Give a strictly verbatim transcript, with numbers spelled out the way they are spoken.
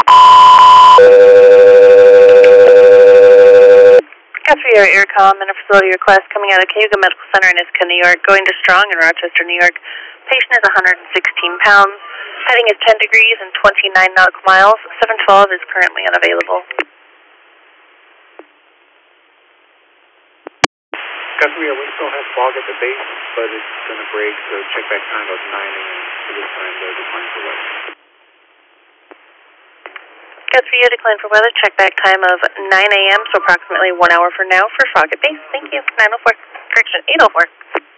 Caffrey Air Aircom and a facility request coming out of Cayuga Medical Center in Ithaca, New York, going to Strong in Rochester, New York. Patient is one hundred sixteen pounds. Heading is ten degrees and twenty-nine nautical miles. seven twelve is currently unavailable. Caffrey, we still have fog at the base, but it's going to break, so check back time of nine A M So this time they're declining for weather. Caffrey, decline for weather. Check back time of nine A M, so approximately one hour from now for fog at base. Thank you. nine oh four. Correction, eight oh four.